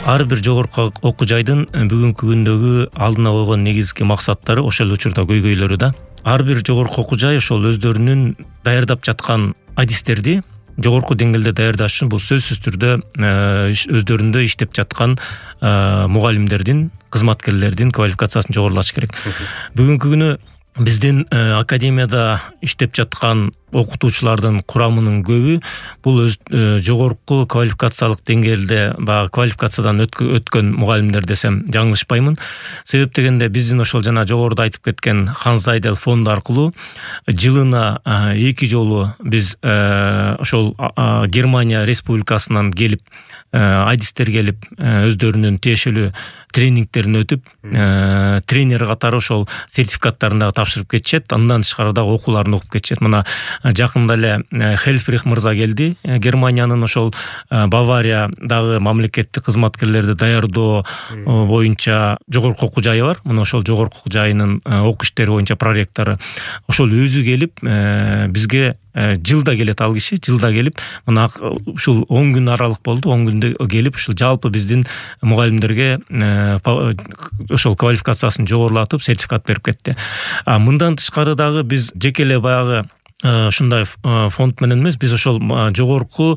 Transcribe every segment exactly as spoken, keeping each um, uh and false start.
ар бир жогорку окуу жайдын бүгүнкү күндөгү алдына койгон негизги максаттары ошол учурда көйгөйлөрү да. Ар бир жогорку окуу жай ошол өздөрүнүн даярдап жаткан адистерди жогорку деңгээлде даярдаш үчүн бул сөзсүз түрдө өздөрүндө иштеп жаткан мугалимдердин, кызматкерлердин квалификациясын жогорулаш керек. Бүгүнкү күнү биздин академияда иштеп жаткан окутуучулардын курамынын көбү бул өз жогорку квалификациялык деңгээлде баягы квалификациядан өткөн мугалимдер десем жаңылышпаймын. Себеп дегенде биздин ошол жана жогоруда айтып кеткен Ханс Зайдел фонду аркылуу жылына эки жолу биз ошол Германия республикасынан келип адистер келип өздөрүнүн тиешелүү тренингтерин өтүп, тренер катары ошол сертификаттарын дагы тапшырып кетишет. Андан тышкары дагы окууларын окуп кетишет. Мына жакында эле Хельфрих мырза келди. Германиянын ошол Бавариядагы мамлекеттик кызматкерлерди даярдоо боюнча жогорку окуу жайы бар. Мына ошол жогорку окуу жайынын окуу иштери боюнча проректору ошол өзү келип бизге жылда келет, ал киши жылда келип, мына ушул он күн аралык болду, он күндө келип ушул жалпы биздин мугалимдерге ошол квалификациясын жогорулатып сертификат берип кетти. Мындан тышкары дагы биз жеке эле баягы ушундай фонд менен эмес, биз ошол жогорку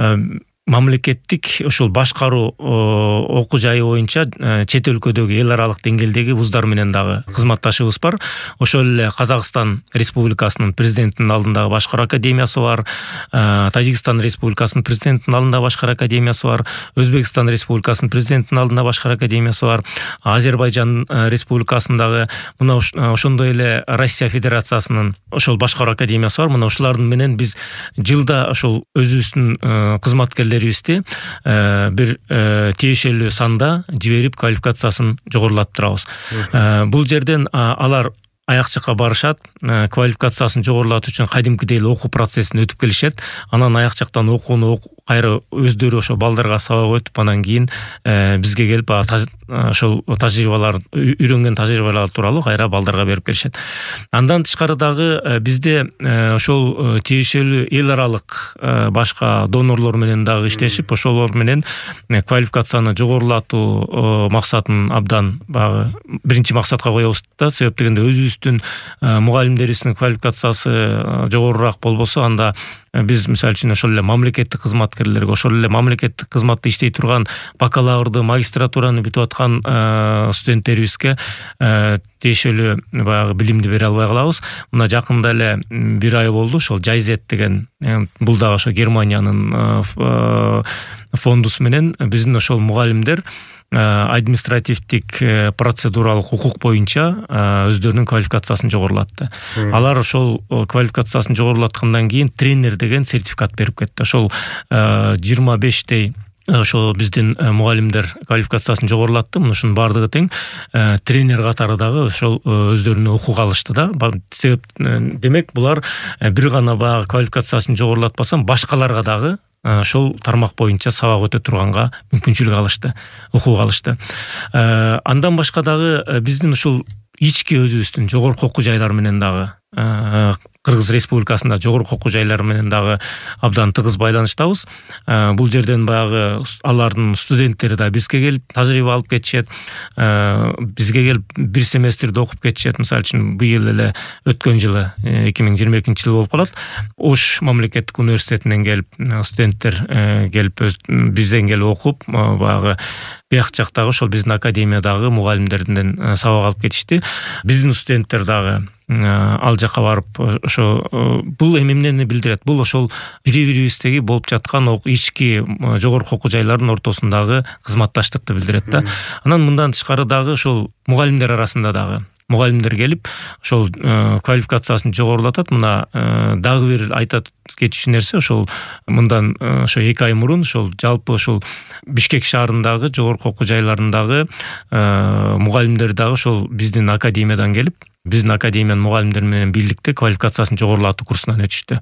мамлекеттик ошол башкаруу окуу жайы боюнча чет өлкөдөгү эл аралык деңгээлдеги вуздар менен дагы кызматташыбыз бар. Ошол эле Казакстан Республикасынын президентинин алдындагы башкаруу академиясы бар, Тажикстан Республикасынын президентинин алдындагы башкаруу академиясы бар, Өзбекстан Республикасынын президентинин алдындагы башкаруу академиясы бар, Азербайжан Республикасындагы, мына ошондой эле Россия Федерациясынын ошол башкаруу академиясы бар. Мына ушулардын менен биз жылда ошол өзүбүздүн кызматкерлер бизди бир тиешелүү санда жиберип квалификациясын жогорулатып турабыз. Бул жерден алар аяк жакка барышат, квалификациясын жогорулатуу үчүн кадимкидей эле окуу процессин өтүп келишет. Анан аяк жактан окууну кайра өздөрү ошо балдарга сабак өтүп, анан кийин бизге келип ошол тажрыйбалар, үйрөнгөн тажрыйбалар тууралуу кайра балдарга берип келишет. Андан тышкары дагы бизде ошол тиешелүү эл аралык башка донорлор менен дагы иштешип, ошолор менен квалификацияны жогорулатуу максатын абдан багы биринчи максатка коебуз да. Себеп дегенде өзүбүздүн мугалимдерибиздин квалификациясы жогорураак болбосо, анда биз мисалы үчүн ошол эле мамлекеттик кызматкерлерге, ошол эле мамлекеттик кызматта иштей турган бакалаврды, магистратураны бүтүп аткан студенттерибизге тиешелүү баягы билимди бере албай калабыз. Мына жакында эле бир ай болду, ошол Жайзет деген, бул дагы ошо Германиянын фондусу менен биздин ошол мугалимдер административдик процедуралык укук боюнча өздөрүнүн квалификациясын жогорулатты. Алар ошол квалификациясын жогорулаткандан кийин тренер деген сертификат берип кетти. Ошол жыйырма бештей ошол биздин мугалимдер квалификациясын жогорулатты. Мунушунун баардыгы тең тренер катары дагы ошол өздөрүнө окууга алышты да. Себеп демек булар бир гана баягы квалификациясын жогорулатпасам башкаларга дагы ошол тармак боюнча сабак өтө турганга мүмкүнчүлүк алышты, окууга алышты. Андан башка дагы биздин ушул ички өзүбүздүн жогорку окуу жайлар менен дагы Кыргыз Республикасында жогорку окуу жайлары менен дагы абдан тыгыз байланыштабыз. Бул жерден баягы алардын студенттери да бизге келип тажрыйба алып кетишет. Бизге келип бир семестрде окуп кетишет. Мисалы үчүн быйыл эле өткөн жылы эки миң жыйырма экинчи жыл болуп калат. Ош мамлекеттик университетинен келип студенттер келип бизден келип окуп, баягы бияк жактагы ошол биздин академиядагы мугалимдерден сабак алып кетишти. Биздин студенттер дагы ал жака барып ошо бул эмнени билдирет? Бул ошол бири-бирибиздеги болуп жаткан ички жогорку окуу жайлардын ортосундагы кызматташтыкты билдирет да. Анан мындан тышкары дагы ошол мугалимдер арасында дагы мугалимдер келип ошол квалификациясын жогорулатат. Мына дагы бир айта кетчү нерсе, ошол мындан ошо эки ай мурун ошол жалпы ошол Бишкек шаарындагы жогорку окуу жайларындагы мугалимдер дагы ошол биздин академиядан келип биздин академиянын мугалимдери менен бийликте квалификациясын жогорулатуу курсунан өтүштү.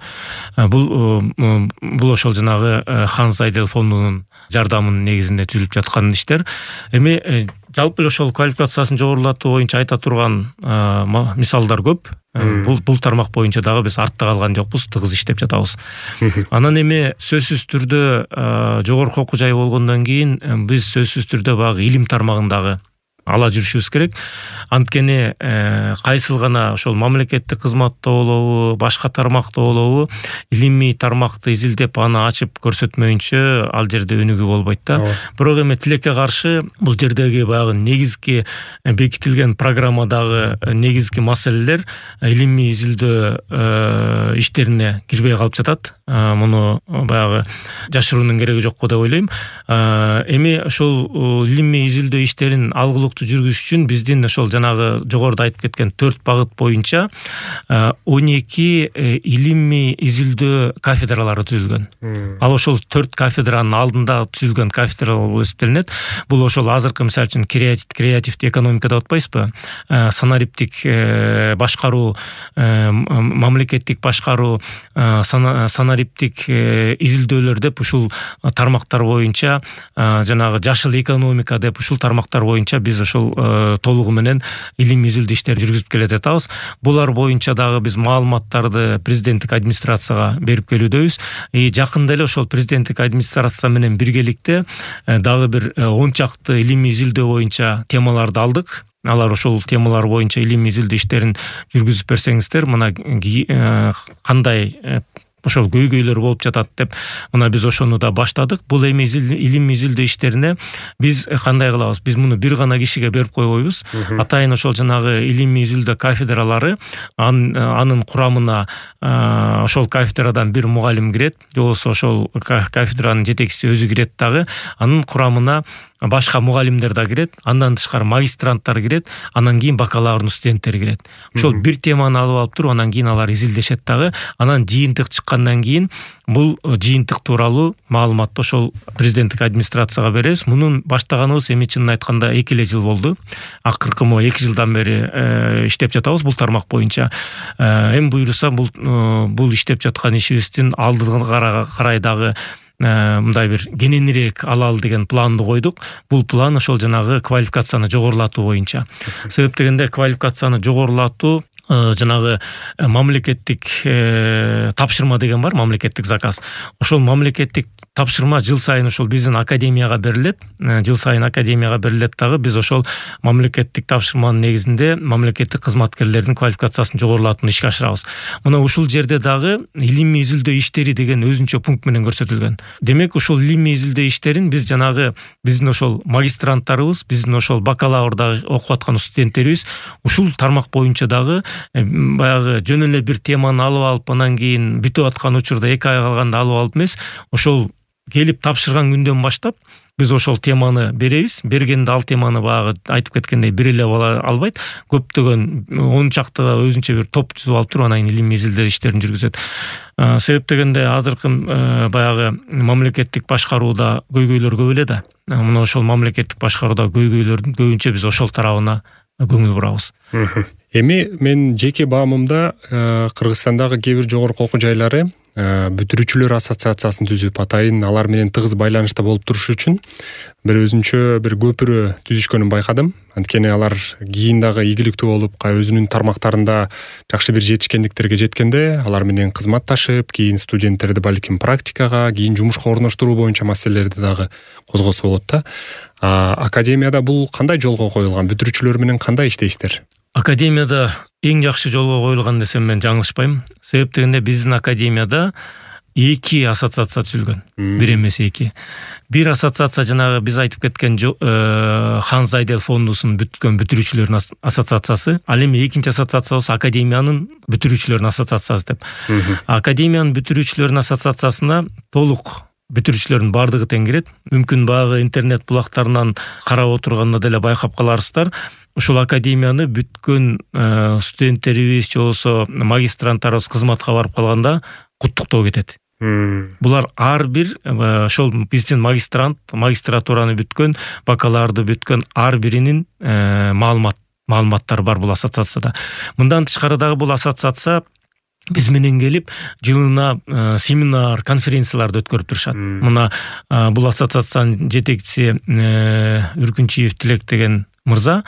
Бул бул ошол жанагы Ханс Зайдел фондунун жардамынын негизинде түзүлүп жаткан иштер. Эми жалпы ошол квалификациясын жогорулатуу боюнча айта турган мисалдар көп. бул бул тармак боюнча дагы биз артта калган жокпуз, тыгыз иштеп жатабыз. Анан эми сөзсүз түрдө жогорку окуу жай болгондон кийин биз сөзсүз түрдө баягы илим тармагындагы ала жүрүшүбүз керек. Анткени кайсыл гана ошол мамлекеттик кызматта болобу, башка тармакта болобу, илимий тармакты изилдеп аны ачып көрсөтмөйүнчө ал жерде өнүгүү болбойт да. Бирок эми тилекке каршы бул жердеги баягы негизги бекитилген программадагы негизги маселелер илимий изилдөө иштерине кирбей калып жатат. Муну баягы жашыруунун кереги жокко деп ойлойм. Эми ошол илимий изилдөө иштерин алгылыктуу жүргүзүш үчүн биздин ошол жанагы жогоруда айтып кеткен төрт багыт боюнча он эки илимий изилдөө кафедралары түзүлгөн. Ал ошол төрт кафедранын алдында түзүлгөн кафедралар болуп эсептелинет. Бул ошол азыркы мисалы үчүн креативдик экономика деп атпайсызбы? Санариптик башкаруу, мамлекеттик башкаруу, санариптик изилдөөлөр деп ушул тармактар боюнча, жанагы жашыл экономика деп ушул тармактар боюнча биз ошол толугу менен илим изилдөө иштерин жүргүзүп келе жатабыз. Булар боюнча дагы биз маалыматтарды президенттик администрацияга берип келүүдөбүз. И жакында эле ошол президенттик администрация менен биргеликте дагы бир он чакты илимий изилдөө боюнча темаларды алдык. Алар ошол темалар боюнча илимий изилдөө иштерин жүргүзүп берсеңиздер, мына кандай ошол көйгөйлөр болуп жатат деп, мына биз ошону да баштадык. Бул эми илим изилдөө иштерине биз кандай кылабыз? Биз муну бир гана кишиге берип койбойбуз. Атайын ошол жанагы илим изилдөө кафедралары, анын курамына ошол кафедрадан бир мугалим кирет, же болбосо ошол кафедранын жетекчиси өзү кирет дагы. Анын курамына башка мугалимдер да кирет, андан тышкары магистранттар кирет, анан кийин бакалаврдын студенттери кирет. Ошол бир теманы алып алып туруп, анан кийин алар изилдешет дагы. Анан жыйынтык чыккандан кийин бул жыйынтык тууралуу маалыматты ошол президенттик администрацияга беребиз. Мунун баштаганыбыз эми чынын айтканда эки эле жыл болду. Акыркы мо эки жылдан бери иштеп жатабыз бул тармак боюнча. Эми буюрса бул бул иштеп жаткан ишибиздин алдыга карай дагы мындай бир кененирээк алалы деген планды койдук. Бул план ошол жанагы квалификацияны жогорулатуу боюнча. Себеп дегенде квалификацияны жогорулатуу жанагы мамлекеттик тапшырма деген бар, мамлекеттик заказ. Ошол мамлекеттик тапшырма жыл сайын ошол биздин академияга берилет. Жыл сайын академияга берилет дагы. Биз ошол мамлекеттик тапшырманын негизинде мамлекеттик кызматкерлердин квалификациясын жогорулатууну ишке ашырабыз. Мына ушул жерде дагы илимий изилдөө иштери деген өзүнчө пункт менен көрсөтүлгөн. Демек ушул илимий изилдөө иштерин биз жанагы биздин ошол магистранттарыбыз, биздин ошол бакалаврда окуп аткан студенттерибиз ушул тармак боюнча дагы баягы жөн эле бир теманы алып алып, анан кийин бүтүп аткан учурда эки ай калганда алып алып эмес, ошол келип тапшырган күндөн баштап биз ошол теманы беребиз. Бергенде ал теманы баягы айтып кеткендей бир эле бала албайт. Көптөгөн он чактыга өзүнчө бир топ түзүп алып туруп, анан илимий изилдөө иштерин жүргүзөт. Себеп дегенде азыркы баягы мамлекеттик башкарууда көйгөйлөр көп эле да. Мына ошол мамлекеттик башкарууда көйгөйлөрдүн көбүнчө биз ошол тарабына көңүл бурабыз. Эми мен жеке баамымда Кыргызстандагы кээ бир жогорку окуу жайлары бүтүрүүчүлөр ассоциациясын түзүп, атайын алар менен тыгыз байланышта болуп туруш үчүн бир өзүнчө бир көпүрө түзүшкөнүн байкадым. Анткени алар кийин дагы ийгиликтүү болуп, өзүнүн тармактарында жакшы бир жетишкендиктерге жеткенде, алар менен кызматташып, кийин студенттерди балким практикага, кийин жумушка орноштуруу боюнча маселелерди дагы козгосо болот да. Академияда бул кандай жолго коюлган? Бүтүрүүчүлөр менен кандай иштейсиздер? Академияда эң жакшы жолго коюлган десем мен жаңылышпайм. Себеп дегенде биздин академияда эки ассоциация түзүлгөн. Бир эмес эки. Бир ассоциация жанагы биз айтып кеткен Ханс Зайдел фондусун бүткөн бүтүрүүчүлөрдүн ассоциациясы. Ал эми экинчи ассоциация болсо академиянын бүтүрүүчүлөрдүн ассоциациясы деп. Академиянын бүтүрүүчүлөрдүн ассоциациясына толук бүтүрүүчүлөрдүн бардыгы тең кирет. Мүмкүн багы интернет булактарынан карап отурганда деле байкап каларсыздар. Ушул академияны бүткөн студенттерибиз, же болбосо магистранттарыбыз кызматка барып калганда куттуктоо кетет. Булар ар бир ошол биздин магистрант, магистратураны бүткөн, бакалаврды бүткөн ар биринин маалымат маалыматтары бар бул ассоциацияда. Мындан тышкары дагы бул ассоциация биз менен келип жылына семинар, конференцияларды өткөрүп турушат. Мына бул ассоциациянын жетекчиси Үркүнчиев Тилек деген мырза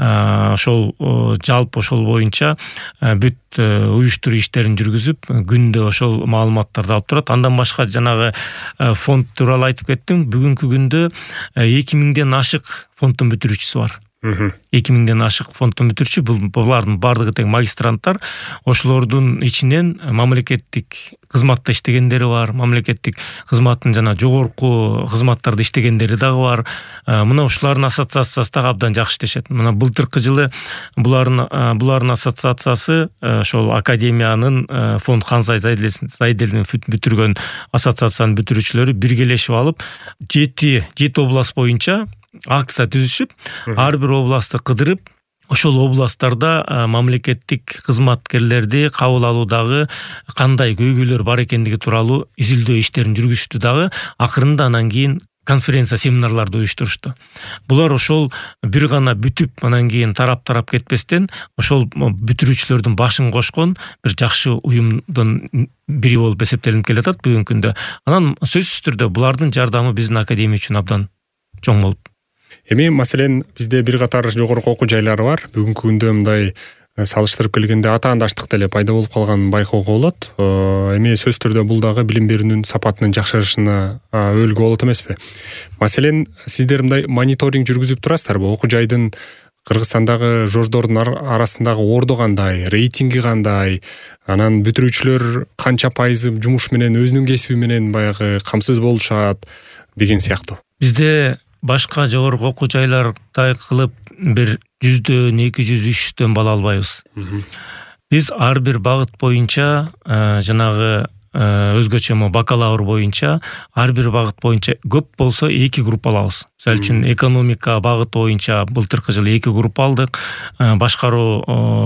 ошол жалпы ошол боюнча бүт уюштуруу иштерин жүргүзүп, күндө ошол маалыматтарды алып турат. Андан башка жанагы фонд тууралуу айтып кеттим. Бүгүнкү күндө эки миңден ашык фонддун бүтүрүүчүсү бар. эки миңден ашык фонддун бүтүрүүчү, бул булардын бардыгы тең магистранттар. Ошолордун ичинен мамлекеттик кызматта иштегендери бар, мамлекеттик кызматтын жана жогорку кызматтарда иштегендери дагы бар. Мына ушулардын ассоциациясы дагы абдан жакшы иштешет. Мына былтыркы жылы булардын булардын ассоциациясы ошол академиянын фонд Ханзай Зайделдин бүтүргөн ассоциациянын бүтүрүүчүлөрү биргелешип алып, жети жети област боюнча акция түзүшүп, ар бир областты кыдырып, ошол областтарда мамлекеттик кызматкерлерди кабыл алуудагы кандай көйгөйлөр бар экендиги тууралуу изилдөө иштерин жүргүзүштү дагы. Акырында анан кийин конференция, семинарларды уюштурушту. Булар ошол бир гана бүтүп, анан кийин тарап-тарап кетпестен, ошол бүтүрүүчүлөрдүн башын кошкон бир жакшы уюмдун бири болуп эсептелип келатат бүгүнкү күндө. Анан сөзсүз түрдө булардын жардамы биздин академия үчүн абдан чоң болуп. Эми маселен бизде бир катар жогорку окуу жайлары бар. Бүгүнкү күндө мындай салыштырып келгенде атаандаштык деле пайда болуп калганын байкоого болот. Эми сөзсүз түрдө бул дагы билим берүүнүн сапатынын жакшырышына өөлгү болот эмеспи? Маселен, сиздер мындай мониторинг жүргүзүп турасыздарбы? Окуу жайдын Кыргызстандагы жождордун арасындагы орду кандай, рейтинги кандай, анан бүтүрүүчүлөр канча пайызы жумуш менен, өзүнүн кесиби менен баягы камсыз болушат деген сыяктуу. Бизде башка жогорку окуу жайлардай кылып бир жүздөн, эки жүз, үч жүздөн бала албайбыз. Биз ар бир багыт боюнча жанагы өзгөчө бакалавр боюнча ар бир багыт боюнча көп болсо эки группа алабыз. Мисалы үчүн экономика багыты боюнча былтыркы жылы эки группа алдык. Башкаруу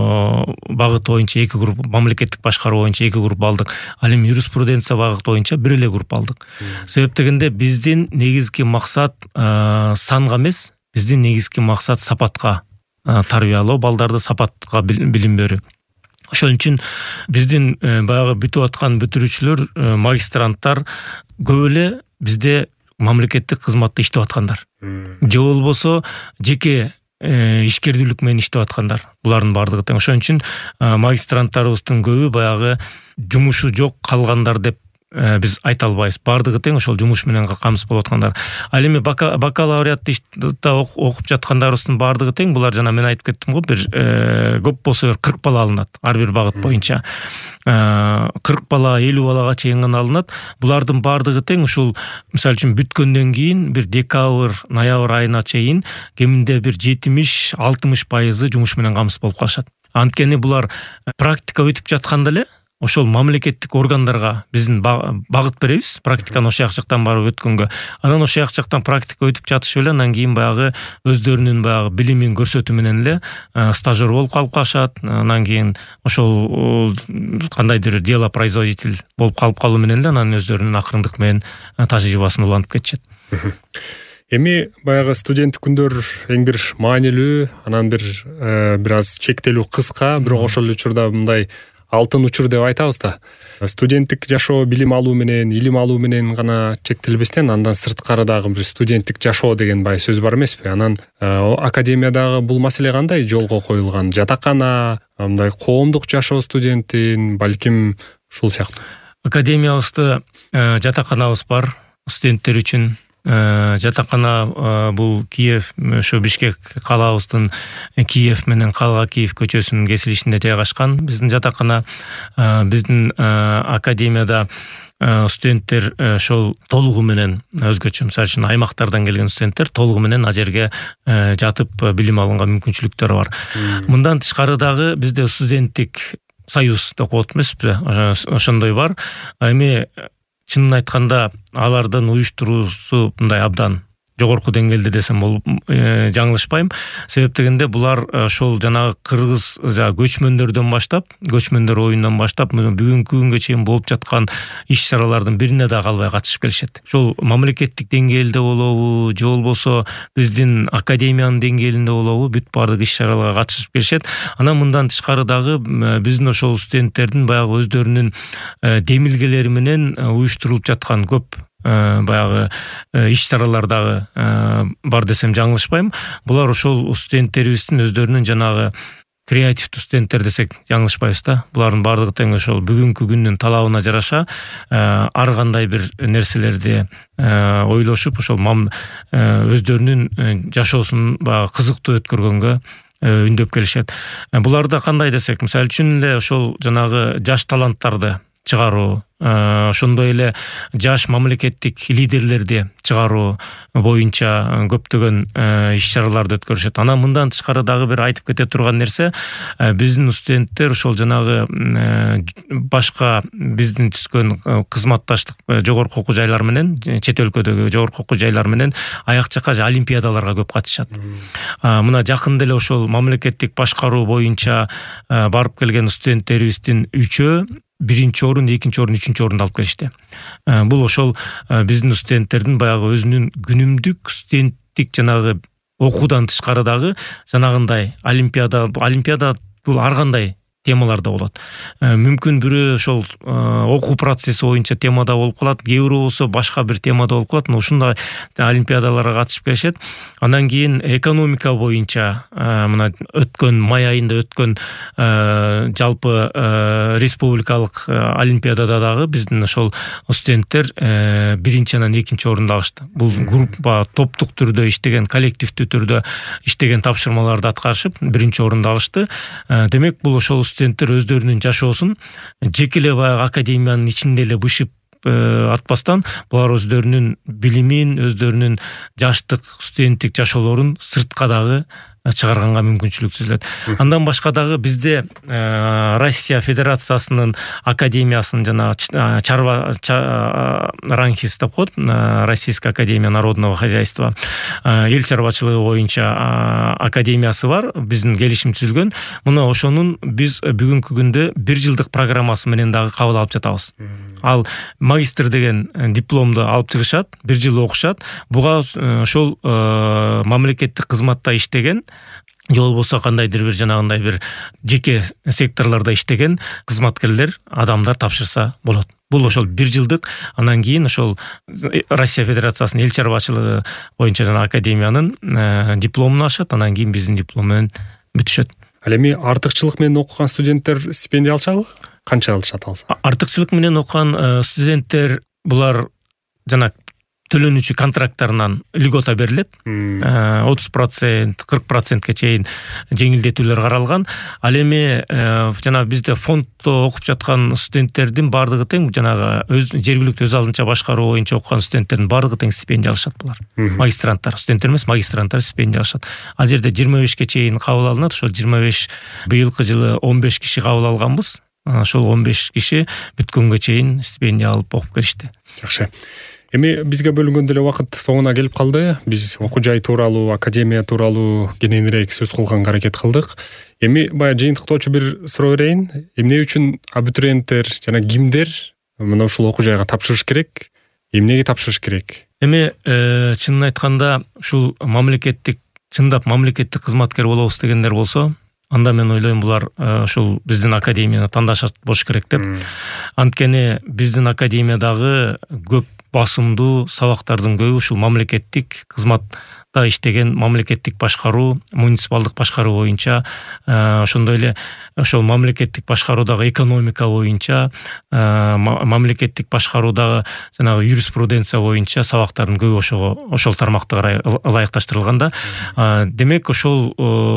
багыты боюнча эки группа, мамлекеттик башкаруу боюнча эки группа алдык. Ал эми юриспруденция багыты боюнча бир эле группа алдык. Себеп дегенде биздин негизги максат санга эмес, биздин негизги максат сапатка тарбиялоо, балдарды сапатка билим берүү. Ошол үчүн биздин баягы бүтүп аткан бүтүрүүчүлөр, магистранттар көп эле бизде мамлекеттик кызматта иштеп аткандар. Же болбосо жеке ишкердүүлүк менен иштеп аткандар. Булардын бардыгы тең. Ошон үчүн магистранттарыбыздын көбү баягы жумушу жок калгандар деп биз айта албайбыз. Бардыгы тең ошол жумуш менен камсыз болуп аткандар. Ал эми бакалавриатта окуп жаткандарыбыздын бардыгы тең. Булар жана мен айтып кеттим го, бир көп болсо кырк бала алынат ар бир багыт боюнча. кырк бала, элүү балага чейин гана алынат. Булардын бардыгы тең ушул, мисалы үчүн бүткөндөн кийин бир декабрь, ноябрь айына чейин кеминде бир жетимиш алтымыш пайызы жумуш менен камсыз болуп калышат. Анткени булар практика өтүп жатканда эле ошол мамлекеттик органдарга биздин багыт беребиз, практиканы ошол жактан барып өткөнгө. Анан ошол жактан практика өтүп жатышы эле анан кийин баягы өздөрүнүн баягы билимин көрсөтүү менен эле стажер болуп калып калышат. Анан кийин ошол кандайдыр дело производитель болуп калып калуу менен эле анан өздөрүнүн акырындык менен тажрыйбасын улантып кетишет. Эми баягы студенттик күндөр эң бир маанилүү, анан бир бир аз чектелүү кыска, бирок ошол учурда мындай алтын учур деп айтабыз да. Студенттик жашоо билим алуу менен, илим алуу менен гана чектелбестен, андан сырткары дагы бир студенттик жашоо деген бай сөз бар эмеспи? Анан академиядагы бул маселе кандай жолго коюлган? Жатакана, мындай коомдук жашоо студенттин, балким ушул сыяктуу. Академиябызда жатаканабыз бар студенттер үчүн. Жатакана бул Киев, ошо Бишкек калабыздын Киев менен Калга Киев көчөсүнүн кесилишинде жайгашкан биздин жатакана. Биздин академияда студенттер ошол толугу менен, өзгөчө мисалы үчүн аймактардан келген студенттер толугу менен ал жерге жатып билим алганга мүмкүнчүлүктөрү бар. Мындан тышкары дагы бизде студенттик союз деп коет эмеспи? Ошондой бар. Эми чынын айтканда алардын уюштуруусу мындай абдан жогорку деңгээлде десем болуп жаңылышпайм. Себеп дегенде булар ошол жанагы кыргыз көчмөндөрдөн баштап, көчмөндөр оюндан баштап бүгүнкү күнгө чейин болуп жаткан иш-чаралардын бирине да калбай катышып келишет. Ошол мамлекеттик деңгээлде болобу, же болбосо биздин академиянын деңгээлинде болобу, бүт баардык иш-чараларга катышып келишет. Анан мындан тышкары дагы биздин ошол студенттердин баягы өздөрүнүн демилгелери менен уюштурулуп жаткан көп баягы иш-чаралар дагы бар десем жаңылышпайм. Булар ошол студенттерибиздин өздөрүнүн жанагы креативдүү студенттер десек жаңылышпайбыз да. Булардын баардыгы тең ошол бүгүнкү күндүн талабына жараша ар кандай бир нерселерди ойлошуп, ошол өздөрүнүн жашоосун баягы кызыктуу өткөргөнгө үндөп келишет. Буларда кандай десек, мисалы үчүн эле ошол жанагы жаш таланттарды чыгаруу, ошондой эле жаш мамлекеттик лидерлерди чыгаруу боюнча көптөгөн иш-чараларды өткөрүшөт. Анан мындан тышкары дагы бир айтып кете турган нерсе, биздин студенттер ошол жанагы башка биздин түзгөн кызматташтык жогорку окуу жайлар менен, чет өлкөдөгү жогорку окуу жайлар менен аяк чакка олимпиадаларга көп катышат. Мына жакында эле ошол мамлекеттик башкаруу боюнча барып келген студенттерибиздин үчөө биринчи орун, экинчи орун, үчүнчү орунду алып келишти. Бул ошол биздин студенттердин баягы өзүнүн күнүмдүк студенттик жанагы окуудан тышкары дагы жанагындай олимпиада, олимпиада бул ар кандай темаларда болот. Мүмкүн бирөө ошол окуу процесси боюнча темада болуп калат, кээ бирөө болсо башка бир темада болуп калат. Ушундай олимпиадаларга катышып келишет. Андан кийин экономика боюнча мына өткөн май айында өткөн жалпы республикалык олимпиадада дагы биздин ошол студенттер биринчи анан экинчи орунду алышты. Бул группа топтук түрдө иштеген, коллективдүү түрдө иштеген тапшырмаларды аткарышып биринчи орунду алышты. Демек бул ошол студенттер өздөрүнүн жашоосун жеке эле баягы академиянын ичинде эле бышып атпастан, булар өздөрүнүн билимин, өздөрүнүн жаштык, студенттик жашоолорун сыртка дагы чыгарганга мүмкүнчүлүк түзүлөт. Андан башка дагы бизде Россия Федерациясынын академиясынын жана чарба ранхис деп коет, Российская академия народного хозяйства, эл чарбачылыгы боюнча академиясы бар, биздин келишим түзүлгөн. Мына ошонун биз бүгүнкү күндө бир жылдык программасы менен дагы кабыл алып жатабыз. Ал магистр деген дипломду алып чыгышат, бир жыл окушат. Буга ошол мамлекеттик кызматта иштеген, же болбосо кандайдыр бир жанагындай бир жеке секторлордо иштеген кызматкерлер, адамдар тапшырса болот. Бул ошол бир жылдык, анан кийин ошол Россия Федерациясынын эл чарбачылыгы боюнча жана академиянын дипломун алышат, анан кийин биздин диплом менен бүтүшөт. Ал эми артыкчылык менен окуган студенттер стипендия алышабы? Канча алышат алса? Артыкчылык менен окуган студенттер булар жана төлөнүүчү контракттарынан льгота берилет. отуз процент, кырк процентке чейин жеңилдетүүлөр каралган. Ал эми жана бизде фонддо окуп жаткан студенттердин баардыгы тең, жанагы өз жергиликтүү өз алдынча башкаруу боюнча окуган студенттердин баардыгы тең стипендия алышат булар. Магистранттар, студенттер эмес, магистранттар стипендия алышат. Ал жерде жыйырма бешке чейин кабыл алынат. Ошол жыйырма беш, быйылкы жылы он беш киши кабыл алганбыз. Ошол он беш киши бүткөнгө чейин стипендия алып окуп келишти. Жакшы. Эми бизге бөлүнгөн деле убакыт соңуна келип калды. Биз окуу жай тууралуу, академия тууралуу кененирээк сөз кылганга аракет кылдык. Эми баягы жыйынтыктоочу бир суроо берейин. Эмне үчүн абитуриенттер жана кимдер мына ушул окуу жайга тапшырыш керек? Эмнеге тапшырыш керек? Эми чынын айтканда ушул мамлекеттик, чындап мамлекеттик кызматкер болобуз дегендер болсо, анда мен ойлойм булар ушул биздин академияны тандашат болуш керек деп. Анткени биздин академиядагы көп басымдуу сабактардын көбү ушул мамлекеттик кызматта иштеген, мамлекеттик башкаруу, муниципалдык башкаруу боюнча, ошондой эле ошол мамлекеттик башкаруудагы экономика боюнча, мамлекеттик башкаруудагы жанагы юриспруденция боюнча сабактардын көбү ошого, ошол тармакта карай ылайыкташтырылган да. Демек ошол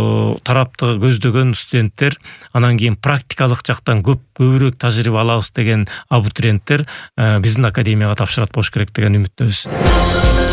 тарапты көздөгөн студенттер, анан кийин практикалык жактан көп көбүрөөк тажрыйба алабыз деген абитуриенттер биздин академияга тапшырат болуш керек деген үмүттөбүз.